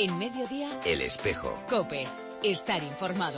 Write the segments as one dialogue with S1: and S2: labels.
S1: En Mediodía,
S2: El Espejo.
S1: COPE. Estar informado.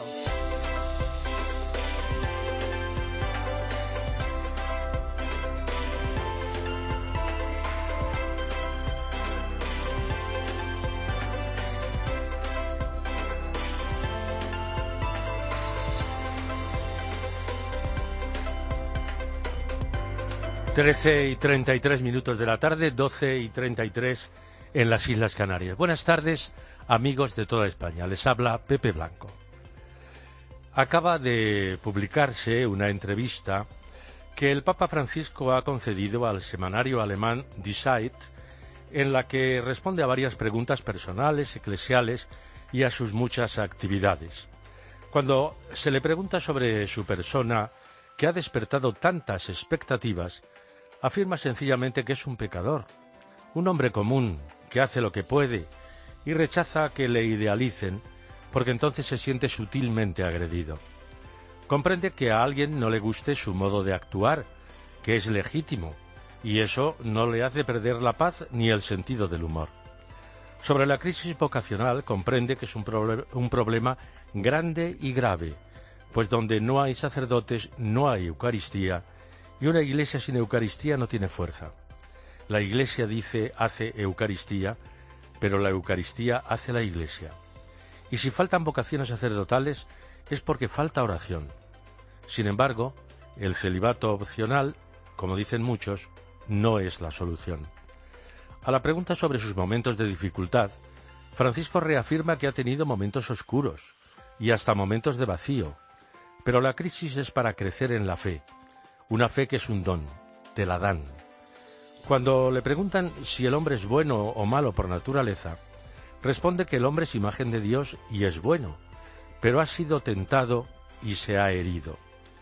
S3: Trece y 33 minutos de la tarde, 12:33 en las Islas Canarias. Buenas tardes, amigos de toda España. Les habla Pepe Blanco. Acaba de publicarse una entrevista que el Papa Francisco ha concedido al semanario alemán Die Zeit, en la que responde a varias preguntas personales, eclesiales y a sus muchas actividades. Cuando se le pregunta sobre su persona, que ha despertado tantas expectativas, afirma sencillamente que es un pecador, un hombre común, que hace lo que puede y rechaza que le idealicen, porque entonces se siente sutilmente agredido. Comprende que a alguien no le guste su modo de actuar, que es legítimo, y eso no le hace perder la paz ni el sentido del humor. Sobre la crisis vocacional comprende que es un problema grande y grave, pues donde no hay sacerdotes no hay Eucaristía, y una iglesia sin Eucaristía no tiene fuerza. La iglesia, dice, hace Eucaristía, pero la Eucaristía hace la iglesia. Y si faltan vocaciones sacerdotales es porque falta oración. Sin embargo, el celibato opcional, como dicen muchos, no es la solución. A la pregunta sobre sus momentos de dificultad, Francisco reafirma que ha tenido momentos oscuros y hasta momentos de vacío, pero la crisis es para crecer en la fe, una fe que es un don, te la dan. Cuando le preguntan si el hombre es bueno o malo por naturaleza, responde que el hombre es imagen de Dios y es bueno, pero ha sido tentado y se ha herido.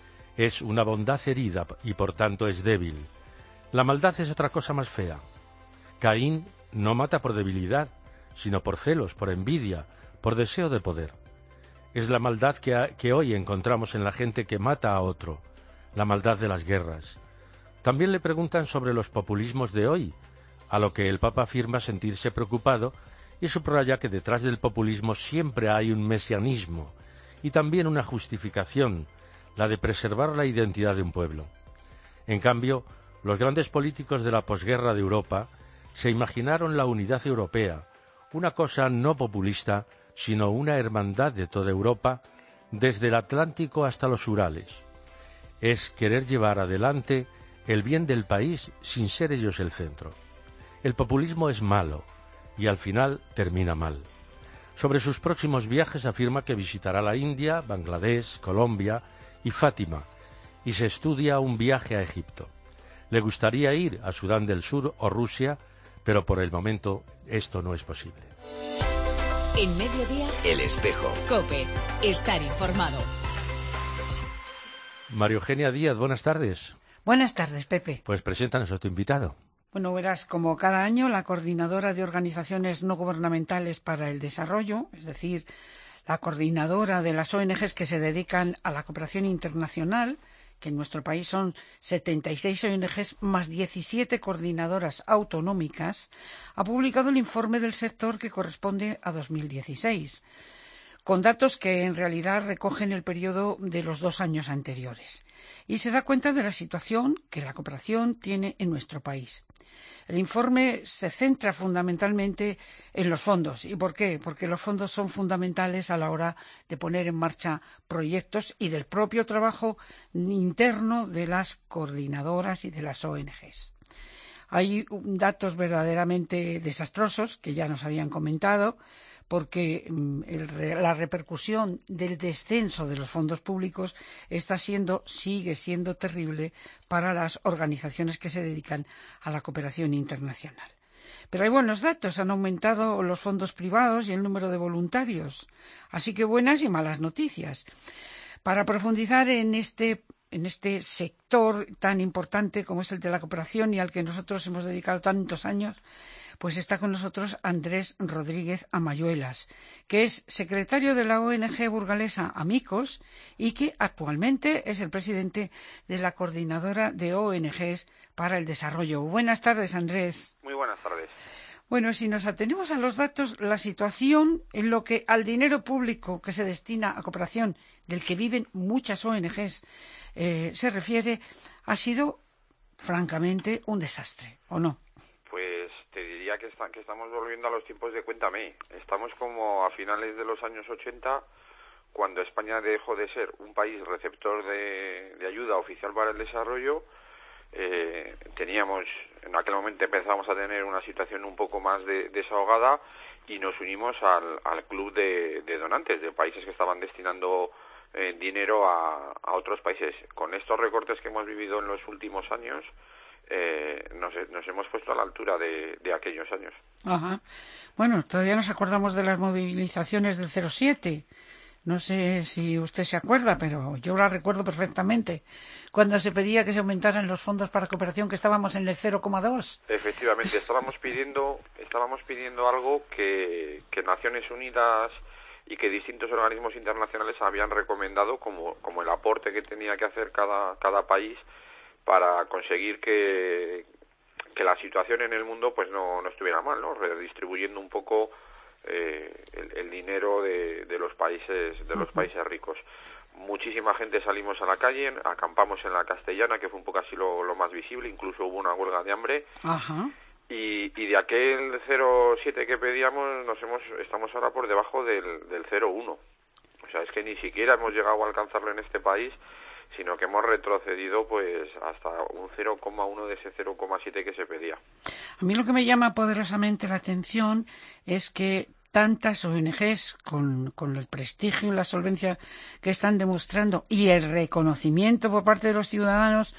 S3: Es una bondad herida y por tanto es débil. La maldad es otra cosa más fea. Caín no mata por debilidad, sino por celos, por envidia, por deseo de poder. Es la maldad que hoy encontramos en la gente que mata a otro, la maldad de las guerras. También le preguntan sobre los populismos de hoy, a lo que el Papa afirma sentirse preocupado y subraya que detrás del populismo siempre hay un mesianismo y también una justificación, la de preservar la identidad de un pueblo. En cambio, los grandes políticos de la posguerra de Europa se imaginaron la unidad europea, una cosa no populista, sino una hermandad de toda Europa, desde el Atlántico hasta los Urales. Es querer llevar adelante el bien del país sin ser ellos el centro. El populismo es malo y al final termina mal. Sobre sus próximos viajes afirma que visitará la India, Bangladesh, Colombia y Fátima, y se estudia un viaje a Egipto. Le gustaría ir a Sudán del Sur o Rusia, pero por el momento esto no es posible.
S1: En Mediodía,
S2: El Espejo.
S1: COPE. Estar informado.
S3: María Eugenia Díaz, buenas tardes.
S4: Buenas tardes, Pepe.
S3: Pues preséntanos a tu invitado.
S4: Bueno, verás, como cada año, la Coordinadora de Organizaciones No Gubernamentales para el Desarrollo, es decir, la coordinadora de las ONGs que se dedican a la cooperación internacional, que en nuestro país son 76 ONGs más 17 coordinadoras autonómicas, ha publicado el informe del sector que corresponde a 2016, con datos que en realidad recogen el periodo de los 2 años anteriores. Y se da cuenta de la situación que la cooperación tiene en nuestro país. El informe se centra fundamentalmente en los fondos. ¿Y por qué? Porque los fondos son fundamentales a la hora de poner en marcha proyectos y del propio trabajo interno de las coordinadoras y de las ONGs. Hay datos verdaderamente desastrosos que ya nos habían comentado, porque la repercusión del descenso de los fondos públicos sigue siendo terrible para las organizaciones que se dedican a la cooperación internacional. Pero hay buenos datos, han aumentado los fondos privados y el número de voluntarios, así que buenas y malas noticias. Para profundizar en este sector tan importante como es el de la cooperación y al que nosotros hemos dedicado tantos años, pues está con nosotros Andrés Rodríguez Amayuelas, que es secretario de la ONG burgalesa Amicos y que actualmente es el presidente de la Coordinadora de ONGs para el Desarrollo. Buenas tardes, Andrés.
S5: Muy buenas tardes.
S4: Bueno, si nos atenemos a los datos, la situación en lo que al dinero público que se destina a cooperación, del que viven muchas ONGs, se refiere, ha sido, francamente, un desastre, ¿o no?
S2: Pues te diría que estamos volviendo a los tiempos de Cuéntame. Estamos como a finales de los años 80, cuando España dejó de ser un país receptor de ayuda oficial para el desarrollo. En aquel momento empezamos a tener una situación un poco más desahogada y nos unimos al club de donantes de países que estaban destinando dinero a otros países. Con estos recortes que hemos vivido en los últimos años, nos hemos puesto a la altura de aquellos años.
S4: Ajá. Bueno, todavía nos acordamos de las movilizaciones del 07. No sé si usted se acuerda, pero yo la recuerdo perfectamente. Cuando se pedía que se aumentaran los fondos para cooperación, que estábamos en el 0,2.
S2: Efectivamente, estábamos pidiendo algo que Naciones Unidas y que distintos organismos internacionales habían recomendado como el aporte que tenía que hacer cada país para conseguir que la situación en el mundo pues no estuviera mal, ¿no? Redistribuyendo un poco el dinero de los países países ricos. Muchísima gente salimos a la calle, acampamos en la Castellana, que fue un poco así lo más visible, incluso hubo una huelga de hambre.
S4: Ajá.
S2: Y de aquel 0,7 que pedíamos estamos ahora por debajo del 0,1. O sea, es que ni siquiera hemos llegado a alcanzarlo en este país, sino que hemos retrocedido pues hasta un 0,1 de ese 0,7 que se pedía.
S4: A mí lo que me llama poderosamente la atención es que tantas ONGs, con el prestigio y la solvencia que están demostrando y el reconocimiento por parte de los ciudadanos,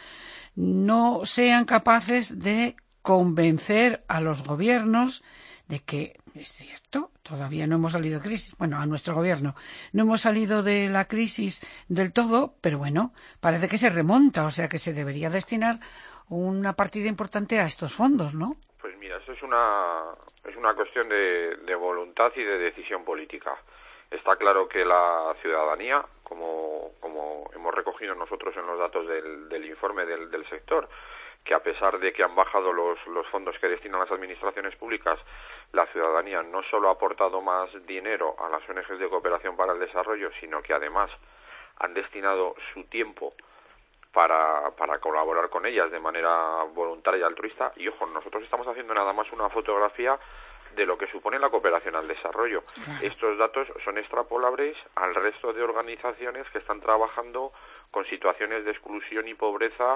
S4: no sean capaces de convencer a los gobiernos de que, es cierto, todavía no hemos salido de crisis. Bueno, a nuestro gobierno no hemos salido de la crisis del todo, pero bueno, parece que se remonta, o sea que se debería destinar una partida importante a estos fondos, ¿no?
S2: Pues mira, eso es una cuestión de voluntad y de decisión política. Está claro que la ciudadanía, como hemos recogido nosotros en los datos del informe del sector, que a pesar de que han bajado los fondos que destinan las administraciones públicas, la ciudadanía no solo ha aportado más dinero a las ONGs de cooperación para el desarrollo, sino que además han destinado su tiempo para colaborar con ellas de manera voluntaria y altruista. Y ojo, nosotros estamos haciendo nada más una fotografía de lo que supone la cooperación al desarrollo. Estos datos son extrapolables al resto de organizaciones que están trabajando con situaciones de exclusión y pobreza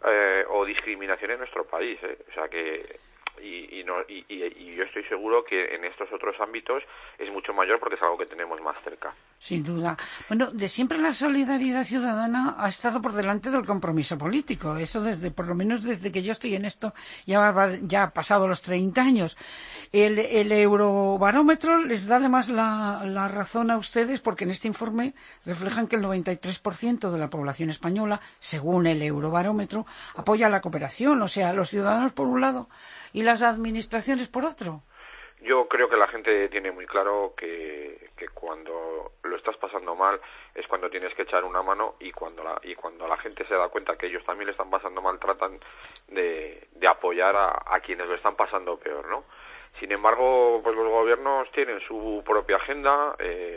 S2: o discriminación en nuestro país, O sea que y yo estoy seguro que en estos otros ámbitos es mucho mayor porque es algo que tenemos más cerca.
S4: Sin duda. Bueno, de siempre la solidaridad ciudadana ha estado por delante del compromiso político. Eso por lo menos desde que yo estoy en esto, ya ha pasado los 30 años. El Eurobarómetro les da además la razón a ustedes, porque en este informe reflejan que el 93% de la población española, según el Eurobarómetro, apoya la cooperación. O sea, los ciudadanos por un lado y las administraciones por otro.
S2: Yo creo que la gente tiene muy claro que cuando lo estás pasando mal es cuando tienes que echar una mano, y cuando la gente se da cuenta que ellos también le están pasando mal, tratan de apoyar a quienes lo están pasando peor, ¿no? Sin embargo, pues los gobiernos tienen su propia agenda.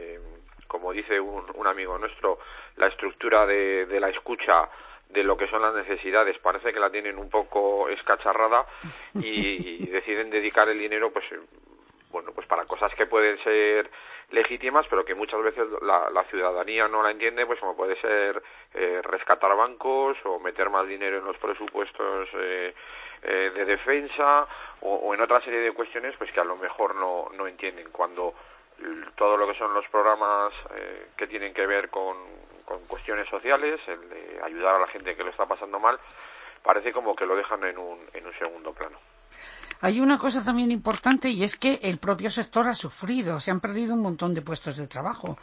S2: Como dice un amigo nuestro, la estructura de la escucha de lo que son las necesidades parece que la tienen un poco escacharrada y deciden dedicar el dinero pues para cosas que pueden ser legítimas, pero que muchas veces la ciudadanía no la entiende, pues como puede ser rescatar bancos o meter más dinero en los presupuestos de defensa o en otra serie de cuestiones pues que a lo mejor no entienden, cuando todo lo que son los programas que tienen que ver con cuestiones sociales, el de ayudar a la gente que lo está pasando mal, parece como que lo dejan en un segundo plano.
S4: Hay una cosa también importante, y es que el propio sector ha sufrido. Se han perdido un montón de puestos de trabajo.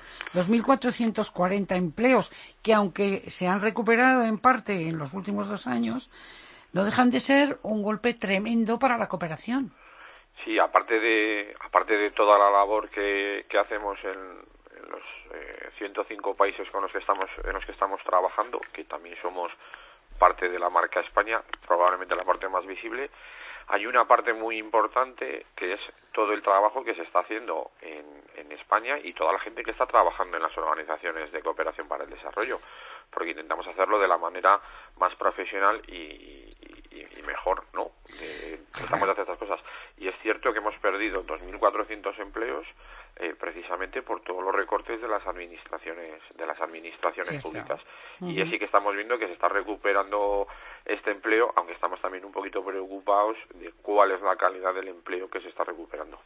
S4: 2.440 empleos que, aunque se han recuperado en parte en los últimos 2 años, no dejan de ser un golpe tremendo para la cooperación.
S2: Sí, aparte de toda la labor que hacemos en los 105 países en los que estamos trabajando, que también somos parte de la marca España, probablemente la parte más visible, Hay una parte muy importante que es todo el trabajo que se está haciendo en España y toda la gente que está trabajando en las organizaciones de cooperación para el desarrollo, porque intentamos hacerlo de la manera más profesional y mejor, ¿no? Tratamos de hacer estas cosas. Y es cierto que hemos perdido 2.400 empleos precisamente por todos los recortes de las administraciones públicas. Y sí que estamos viendo que se está recuperando este empleo, aunque estamos también un poquito preocupados de cuál es la calidad del empleo que se está recuperando.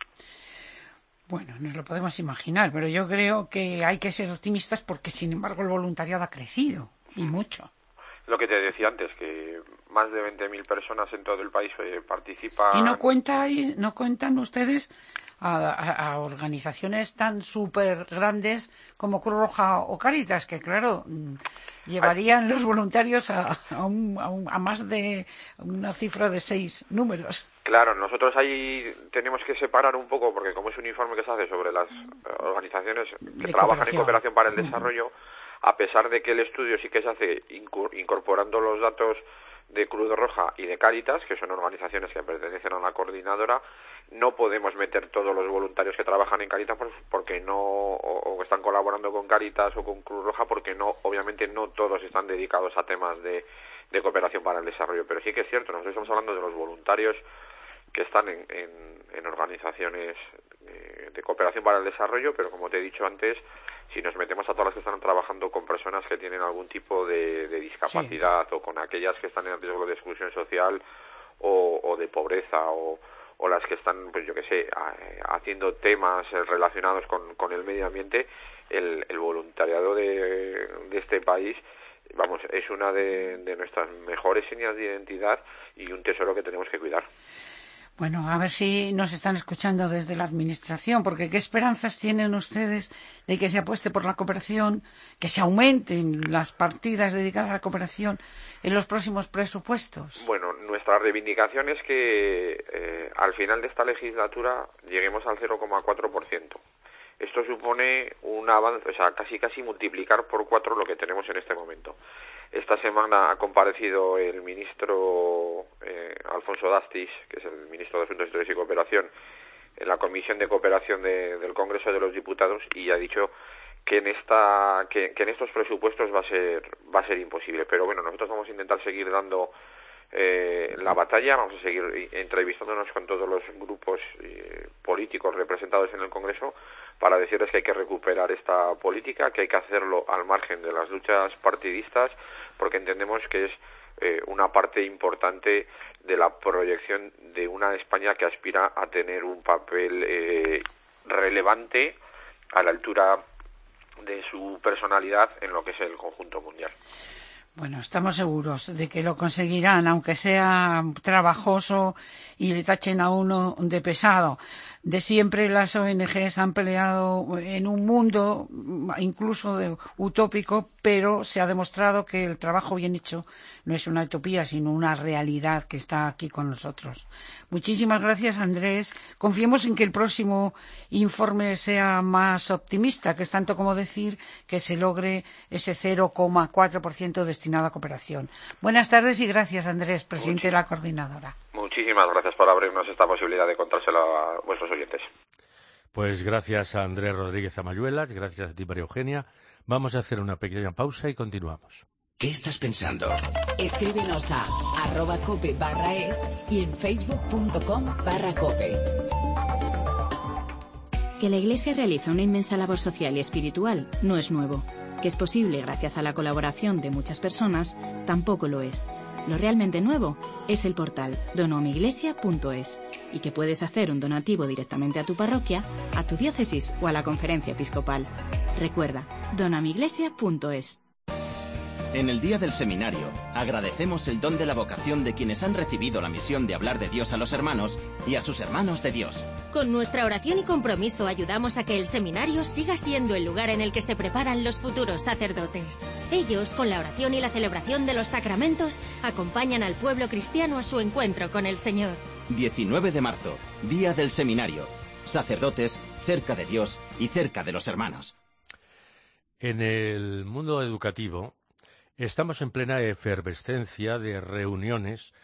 S4: Bueno, nos lo podemos imaginar, pero yo creo que hay que ser optimistas porque, sin embargo, el voluntariado ha crecido, y mucho.
S2: Lo que te decía antes, que más de 20.000 personas en todo el país participan.
S4: ¿Y no cuentan ustedes a organizaciones tan súper grandes como Cruz Roja o Cáritas, que claro, llevarían los voluntarios a más de una cifra de 6 números?
S2: Claro, nosotros ahí tenemos que separar un poco, porque como es un informe que se hace sobre las organizaciones que trabajan en cooperación para el desarrollo, a pesar de que el estudio sí que se hace incorporando los datos de Cruz Roja y de Cáritas, que son organizaciones que pertenecen a la coordinadora, no podemos meter todos los voluntarios que trabajan en Cáritas porque no, o están colaborando con Cáritas o con Cruz Roja, porque no, obviamente no todos están dedicados a temas de cooperación para el desarrollo. Pero sí que es cierto, nosotros estamos hablando de los voluntarios que están en organizaciones de cooperación para el desarrollo, pero como te he dicho antes, si nos metemos a todas las que están trabajando con personas que tienen algún tipo de discapacidad, o con aquellas que están en riesgo de exclusión social o de pobreza, o las que están, pues yo qué sé, haciendo temas relacionados con el medio ambiente, el voluntariado de este país, vamos, es una de nuestras mejores señas de identidad y un tesoro que tenemos que cuidar.
S4: Bueno, a ver si nos están escuchando desde la Administración, porque ¿qué esperanzas tienen ustedes de que se apueste por la cooperación, que se aumenten las partidas dedicadas a la cooperación en los próximos presupuestos?
S2: Bueno, nuestra reivindicación es que al final de esta legislatura lleguemos al 0,4%. Esto supone un avance, o sea, casi multiplicar por 4 lo que tenemos en este momento. Esta semana ha comparecido el ministro Alfonso Dastis, que es el ministro de Asuntos Exteriores y Cooperación, en la Comisión de Cooperación del Congreso de los Diputados, y ha dicho que en estos presupuestos va a ser imposible. Pero bueno, nosotros vamos a intentar seguir dando la batalla, vamos a seguir entrevistándonos con todos los grupos políticos representados en el Congreso para decirles que hay que recuperar esta política, que hay que hacerlo al margen de las luchas partidistas, porque entendemos que es una parte importante de la proyección de una España que aspira a tener un papel relevante a la altura de su personalidad en lo que es el conjunto mundial.
S4: Bueno, estamos seguros de que lo conseguirán, aunque sea trabajoso y le tachen a uno de pesado. De siempre las ONGs han peleado en un mundo incluso utópico, pero se ha demostrado que el trabajo bien hecho no es una utopía, sino una realidad que está aquí con nosotros. Muchísimas gracias, Andrés. Confiemos en que el próximo informe sea más optimista, que es tanto como decir que se logre ese 0,4% destinado a cooperación. Buenas tardes y gracias, Andrés, presidente de la coordinadora.
S2: Muchísimas gracias por abrirnos esta posibilidad de contárselo a vuestros oyentes.
S3: Pues gracias a Andrés Rodríguez Amayuelas, gracias a ti, María Eugenia. Vamos a hacer una pequeña pausa y continuamos.
S5: ¿Qué estás pensando?
S1: Escríbenos a @cope/es y en facebook.com/cope.
S6: Que la Iglesia realiza una inmensa labor social y espiritual no es nuevo. Que es posible gracias a la colaboración de muchas personas tampoco lo es. Lo realmente nuevo es el portal donoamiglesia.es y que puedes hacer un donativo directamente a tu parroquia, a tu diócesis o a la conferencia episcopal. Recuerda, donoamiglesia.es.
S5: En el Día del Seminario, agradecemos el don de la vocación de quienes han recibido la misión de hablar de Dios a los hermanos y a sus hermanos de Dios.
S7: Con nuestra oración y compromiso ayudamos a que el seminario siga siendo el lugar en el que se preparan los futuros sacerdotes. Ellos, con la oración y la celebración de los sacramentos, acompañan al pueblo cristiano a su encuentro con el Señor.
S5: 19 de marzo, Día del Seminario. Sacerdotes cerca de Dios y cerca de los hermanos.
S3: En el mundo educativo estamos en plena efervescencia de reuniones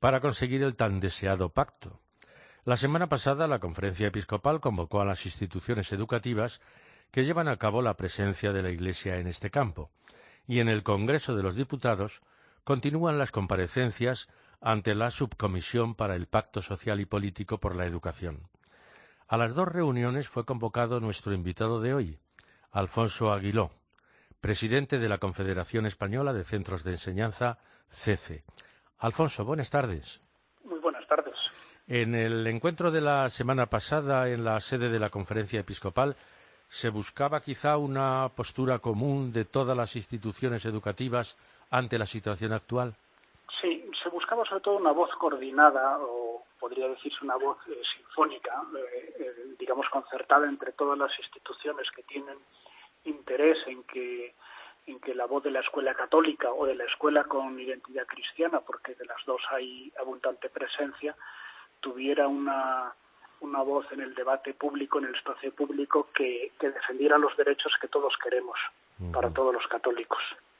S3: para conseguir el tan deseado pacto. La semana pasada, la Conferencia Episcopal convocó a las instituciones educativas que llevan a cabo la presencia de la Iglesia en este campo, y en el Congreso de los Diputados continúan las comparecencias ante la Subcomisión para el Pacto Social y Político por la Educación. A las dos reuniones fue convocado nuestro invitado de hoy, Alfonso Aguiló, presidente de la Confederación Española de Centros de Enseñanza, CECE. Alfonso, buenas tardes.
S8: Muy buenas tardes.
S3: En el encuentro de la semana pasada en la sede de la Conferencia Episcopal se buscaba quizá una postura común de todas las instituciones educativas ante la situación actual.
S8: Sí, se buscaba sobre todo una voz coordinada, o podría decirse una voz sinfónica, digamos concertada entre todas las instituciones que tienen interés en que la voz de la escuela católica o de la escuela con identidad cristiana, porque de las dos hay abundante presencia, tuviera una voz en el debate público, en el espacio público, que defendiera los derechos que todos queremos para todos los católicos.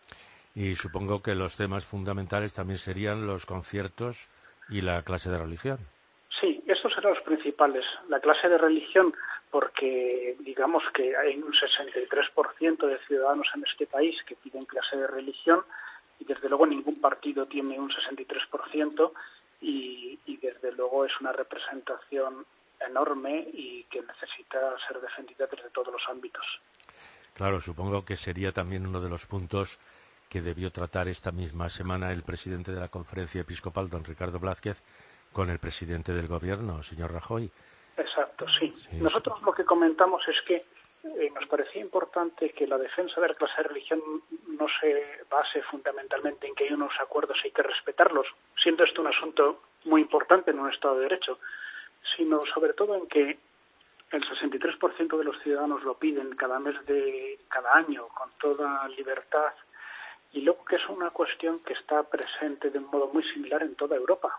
S3: Y supongo que los temas fundamentales también serían los conciertos y la clase de religión.
S8: Sí, estos eran los principales. La clase de religión, porque digamos que hay un 63% de ciudadanos en este país que piden clase de religión, y desde luego ningún partido tiene un 63%, y desde luego es una representación enorme y que necesita ser defendida desde todos los ámbitos.
S3: Claro, supongo que sería también uno de los puntos que debió tratar esta misma semana el presidente de la Conferencia Episcopal, don Ricardo Blázquez, con el presidente del Gobierno, señor Rajoy.
S8: Exacto, sí. Nosotros lo que comentamos es que nos parecía importante que la defensa de la clase de religión no se base fundamentalmente en que hay unos acuerdos y hay que respetarlos, siendo esto un asunto muy importante en un Estado de Derecho, sino sobre todo en que el 63% de los ciudadanos lo piden cada año, con toda libertad, y luego que es una cuestión que está presente de un modo muy similar en toda Europa.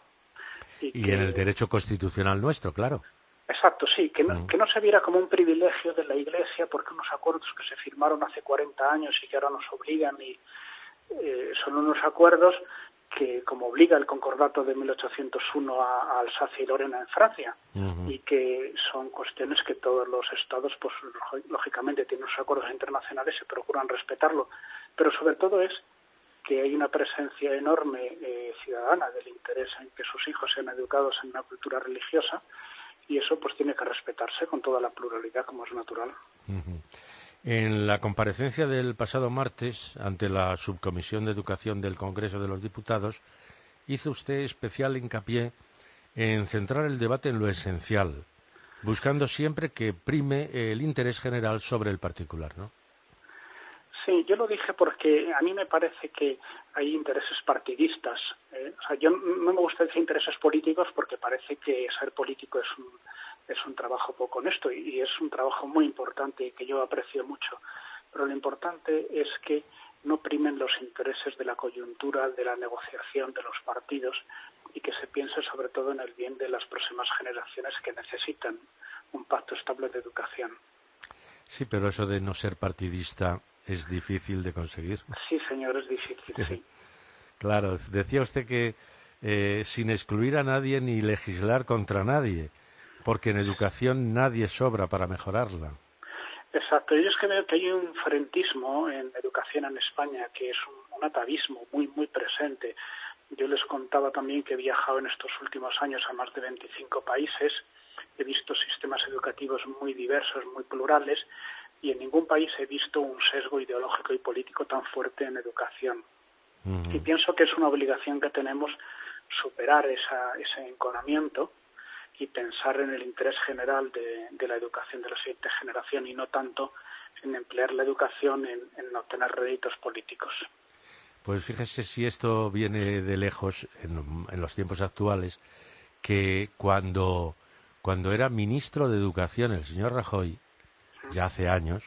S3: Y en el derecho constitucional nuestro, claro.
S8: Exacto, sí, que no se viera como un privilegio de la Iglesia porque unos acuerdos que se firmaron hace 40 años y que ahora nos obligan, y son unos acuerdos que, como obliga el concordato de 1801 a Alsacia y Lorena en Francia, y que son cuestiones que todos los estados, pues lógicamente tienen unos acuerdos internacionales y se procuran respetarlo, pero sobre todo es que hay una presencia enorme ciudadana del interés en que sus hijos sean educados en una cultura religiosa, y eso pues tiene que respetarse con toda la pluralidad, como es natural.
S3: En la comparecencia del pasado martes ante la Subcomisión de Educación del Congreso de los Diputados, hizo usted especial hincapié en centrar el debate en lo esencial, buscando siempre que prime el interés general sobre el particular, ¿no?
S8: Sí, yo lo dije porque a mí me parece que hay intereses partidistas. O sea, yo no me gusta decir intereses políticos porque parece que ser político es un trabajo poco honesto, y es un trabajo muy importante y que yo aprecio mucho. Pero lo importante es que no primen los intereses de la coyuntura, de la negociación de los partidos, y que se piense sobre todo en el bien de las próximas generaciones que necesitan un pacto estable de educación.
S3: Sí, pero eso de no ser partidista es difícil de conseguir.
S8: Sí, señor, es difícil, sí.
S3: Claro, decía usted que sin excluir a nadie ni legislar contra nadie, porque en educación nadie sobra para mejorarla.
S8: Exacto, yo es que veo que hay un frentismo en educación en España, que es un atavismo muy, muy presente. Yo les contaba también que he viajado en estos últimos años a más de 25 países, he visto sistemas educativos muy diversos, muy plurales, y en ningún país he visto un sesgo ideológico y político tan fuerte en educación. Y pienso que es una obligación que tenemos superar ese enconamiento y pensar en el interés general de la educación de la siguiente generación, y no tanto en emplear la educación en obtener réditos políticos.
S3: Pues fíjese si esto viene de lejos en los tiempos actuales, que cuando era ministro de Educación el señor Rajoy, ya hace años,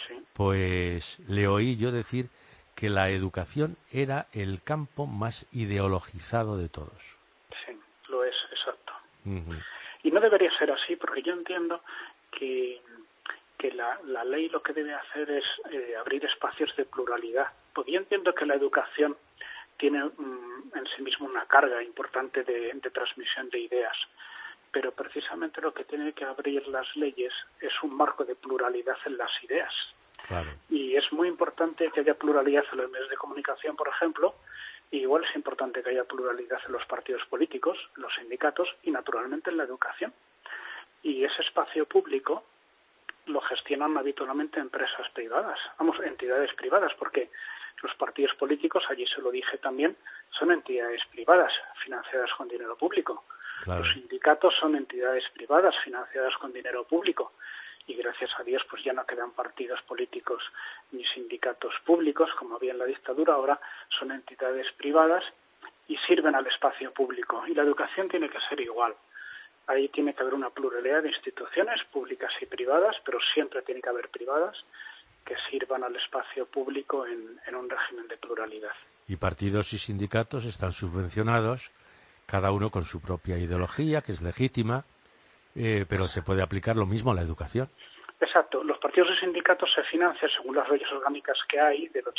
S3: pues le oí yo decir que la educación era el campo más ideologizado de todos.
S8: Sí, lo es, exacto. Y no debería ser así, porque yo entiendo que la ley lo que debe hacer es abrir espacios de pluralidad. Pues yo entiendo que la educación tiene en sí mismo una carga importante de transmisión de ideas. Pero precisamente lo que tiene que abrir las leyes es un marco de pluralidad en las ideas.
S3: Claro.
S8: Y es muy importante que haya pluralidad en los medios de comunicación, por ejemplo, y igual es importante que haya pluralidad en los partidos políticos, en los sindicatos y, naturalmente, en la educación. Y ese espacio público lo gestionan habitualmente empresas privadas, entidades privadas, porque los partidos políticos, allí se lo dije también, son entidades privadas financiadas con dinero público.
S3: Claro.
S8: Los sindicatos son entidades privadas financiadas con dinero público. Y gracias a Dios pues ya no quedan partidos políticos ni sindicatos públicos, como había en la dictadura. Ahora son entidades privadas y sirven al espacio público. Y la educación tiene que ser igual. Ahí tiene que haber una pluralidad de instituciones públicas y privadas, pero siempre tiene que haber privadas que sirvan al espacio público en un régimen de pluralidad.
S3: Y partidos y sindicatos están subvencionados, cada uno con su propia ideología, que es legítima, pero se puede aplicar lo mismo a la educación.
S8: Exacto. Los partidos y sindicatos se financian según las leyes orgánicas que hay del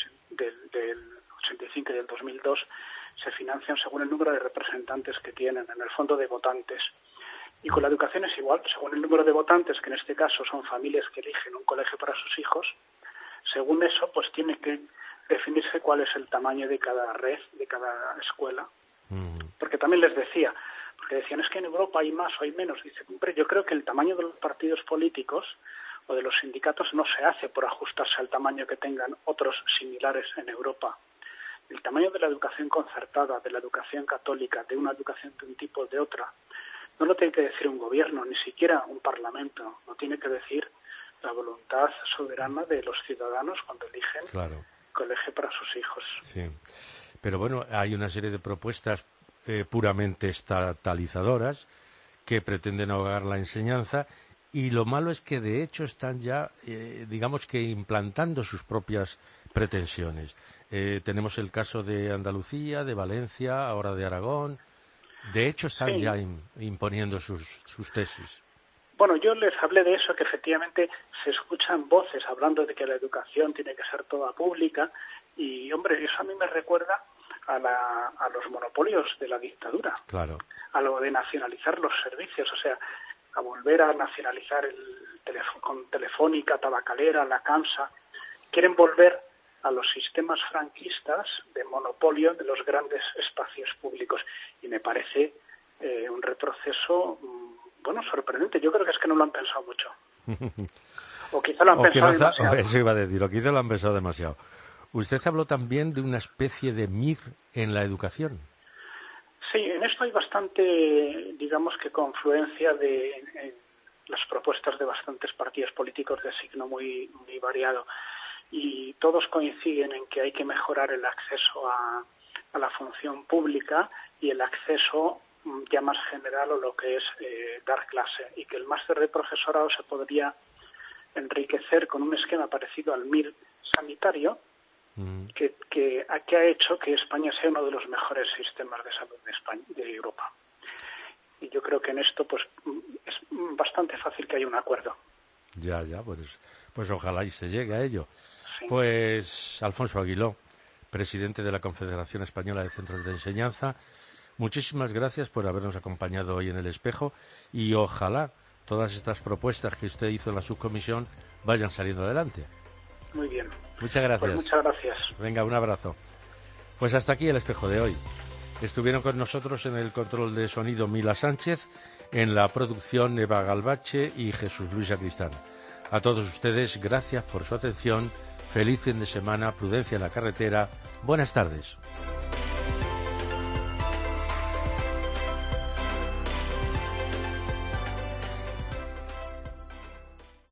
S8: 85 y del 2002, se financian según el número de representantes que tienen, en el fondo de votantes. Y con la educación es igual, según el número de votantes, que en este caso son familias que eligen un colegio para sus hijos, según eso pues tiene que definirse cuál es el tamaño de cada red, de cada escuela. Porque también les decía, porque decían, es que en Europa hay más o hay menos. Dice, hombre, yo creo que el tamaño de los partidos políticos o de los sindicatos no se hace por ajustarse al tamaño que tengan otros similares en Europa. El tamaño de la educación concertada, de la educación católica, de una educación de un tipo o de otra, no lo tiene que decir un gobierno, ni siquiera un parlamento. Lo tiene que decir la voluntad soberana de los ciudadanos cuando eligen colegio para sus hijos.
S3: Sí. Pero bueno, hay una serie de propuestas puramente estatalizadoras que pretenden ahogar la enseñanza, y lo malo es que de hecho están ya, digamos que implantando sus propias pretensiones. Tenemos el caso de Andalucía, de Valencia, ahora de Aragón. De hecho están ya imponiendo sus tesis.
S8: Bueno, yo les hablé de eso, que efectivamente se escuchan voces hablando de que la educación tiene que ser toda pública, y hombre, eso a mí me recuerda a los monopolios de la dictadura, a lo de nacionalizar los servicios, o sea, a volver a nacionalizar con Telefónica, Tabacalera, la Cansa. Quieren volver a los sistemas franquistas de monopolio de los grandes espacios públicos, y me parece un retroceso sorprendente. Yo creo que es que no lo han pensado mucho. O quizá lo han pensado demasiado.
S3: Eso iba a decir, o quizá lo han pensado demasiado. Usted habló también de una especie de MIR en la educación.
S8: Sí, en esto hay bastante, digamos que confluencia de las propuestas de bastantes partidos políticos de signo muy, muy variado. Y todos coinciden en que hay que mejorar el acceso a la función pública y el acceso ya más general, o lo que es dar clase, y que el máster de profesorado se podría enriquecer con un esquema parecido al MIR sanitario, que ha hecho que España sea uno de los mejores sistemas de salud de Europa. Y yo creo que en esto pues es bastante fácil que haya un acuerdo.
S3: Ya, pues ojalá y se llegue a ello.
S8: Sí.
S3: Pues Alfonso Aguiló, presidente de la Confederación Española de Centros de Enseñanza, muchísimas gracias por habernos acompañado hoy en El Espejo, y ojalá todas estas propuestas que usted hizo en la subcomisión vayan saliendo adelante.
S8: Muy bien.
S3: Muchas gracias.
S8: Pues muchas gracias.
S3: Venga, un abrazo. Pues hasta aquí El Espejo de hoy. Estuvieron con nosotros en el control de sonido Mila Sánchez, en la producción Eva Galvache y Jesús Luis Sacristán. A todos ustedes, gracias por su atención. Feliz fin de semana, prudencia en la carretera. Buenas tardes.